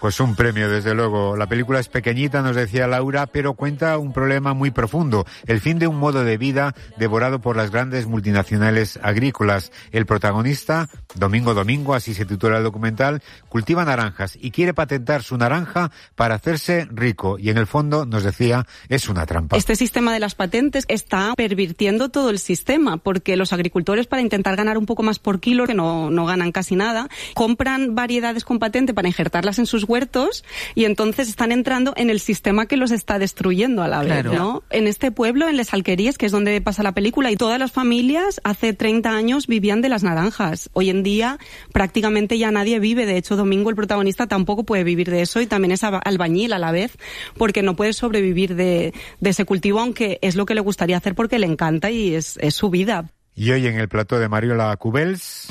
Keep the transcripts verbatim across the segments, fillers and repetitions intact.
Pues un premio, desde luego. La película es pequeñita, nos decía Laura, pero cuenta un problema muy profundo. El fin de un modo de vida devorado por las grandes multinacionales agrícolas. El protagonista, Domingo Domingo, así se titula el documental, cultiva naranjas y quiere patentar su naranja para hacerse rico. Y en el fondo, nos decía, es una trampa. Este sistema de las patentes está pervirtiendo todo el sistema, porque los agricultores, para intentar ganar un poco más por kilo, que no, no ganan casi nada, compran variedades con patente para injertarlas en sus huertos y entonces están entrando en el sistema que los está destruyendo a la vez, claro. ¿no? En este pueblo, en Les Alqueries, que es donde pasa la película, y todas las familias hace treinta años vivían de las naranjas. Hoy en día prácticamente ya nadie vive. De hecho, Domingo, el protagonista, tampoco puede vivir de eso y también es albañil a la vez, porque no puede sobrevivir de, de ese cultivo, aunque es lo que le gustaría hacer porque le encanta y es, es su vida. Y hoy en el plató de Mariola Cubels...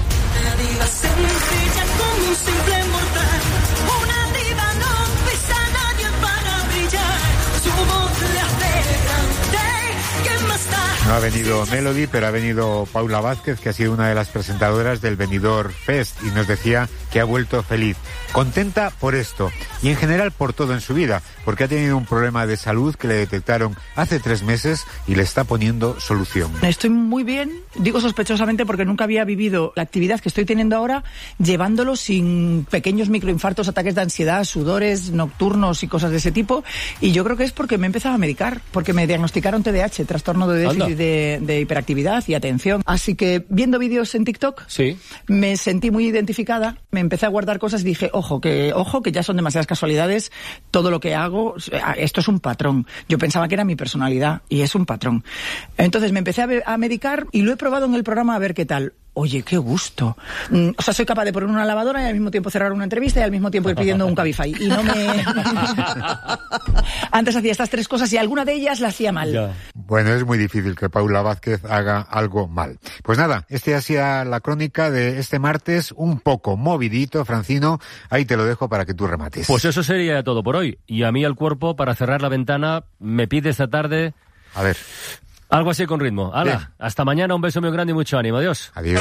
No ha venido Melody, pero ha venido Paula Vázquez, que ha sido una de las presentadoras del Benidorm Fest, y nos decía que ha vuelto feliz. Contenta por esto, y en general por todo en su vida, porque ha tenido un problema de salud que le detectaron hace tres meses y le está poniendo solución. Estoy muy bien, digo sospechosamente porque nunca había vivido la actividad que estoy teniendo ahora, llevándolo sin pequeños microinfartos, ataques de ansiedad, sudores nocturnos y cosas de ese tipo, y yo creo que es porque me he empezado a medicar, porque me diagnosticaron T D A H, trastorno de déficit de, de hiperactividad y atención. Así que viendo vídeos en TikTok, sí. me sentí muy identificada, me empecé a guardar cosas y dije, ojo, que ojo que ya son demasiadas casualidades, todo lo que hago, esto es un patrón. Yo pensaba que era mi personalidad y es un patrón. Entonces me empecé a, be- a medicar y lo he probado en el programa a ver qué tal. Oye, qué gusto. Mm, o sea, soy capaz de poner una lavadora y al mismo tiempo cerrar una entrevista y al mismo tiempo ir pidiendo un Cabify. Y no me... Antes hacía estas tres cosas y alguna de ellas la hacía mal. Ya. Bueno, es muy difícil que Paula Vázquez haga algo mal. Pues nada, este ha sido la crónica de este martes, un poco movidito, Francino. Ahí te lo dejo para que tú remates. Pues eso sería todo por hoy. Y a mí el cuerpo, para cerrar la ventana, me pide esta tarde... A ver... Algo así con ritmo. Hala, hasta mañana, un beso muy grande y mucho ánimo. Adiós. Adiós.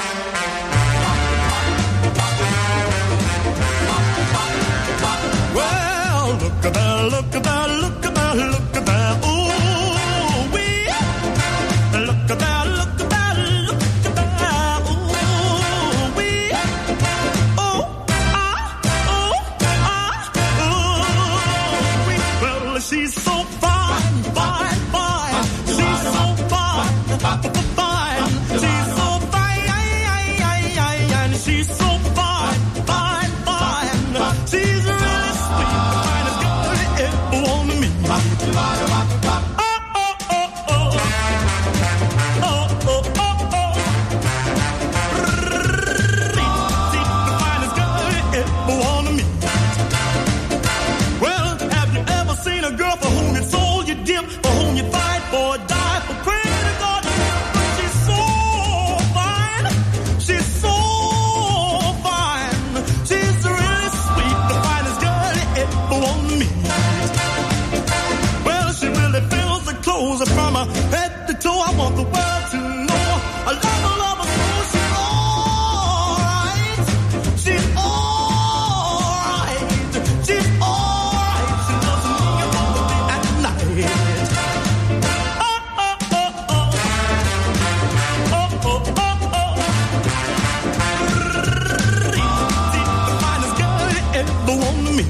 Well, look at that, look at that, look at that, look at that. Ooh, wee. Look at that, look at that, look at that. Ooh, wee. Oh, ah, oh, ah, ooh, wee. Well, she's so fine, fine, fine. She's so fine, fine. She's so fine, and she's so fine, fine, fine. She's really sweet, the finest girl ever wanted me. Oh, oh, oh, oh. Oh, oh, oh, oh. She's the finest girl ever wanted me. Well, have you ever seen a girl for whom you sold your dip, for whom you fight for, die for, pray to God? She's so fine, she's so fine, she's really sweet, the finest girl ever wanted me. Well, she really fills the clothes from her head to toe. I want the world to know I love her, love her so. She's alright, she's alright, she's alright. She loves me all day and night. Oh, oh, oh, oh. Oh, oh, oh, oh. She's the finest girl you ever wanna meet.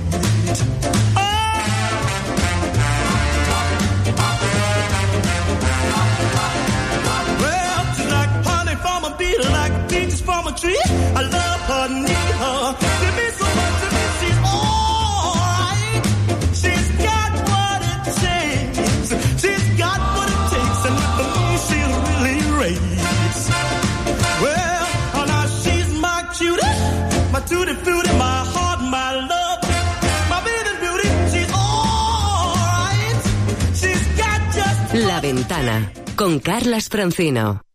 Well, she's like honey from a bee, like peaches from a tree. I love her, need her. Give me so much of me. She's alright. She's got what it takes. She's got what it takes, and with me she'll really raise. Well, oh, now she's my cutie, my tutti frutti, my heart, my love, my baby beauty. She's alright. She's got just La Ventana, con Carlas Francino.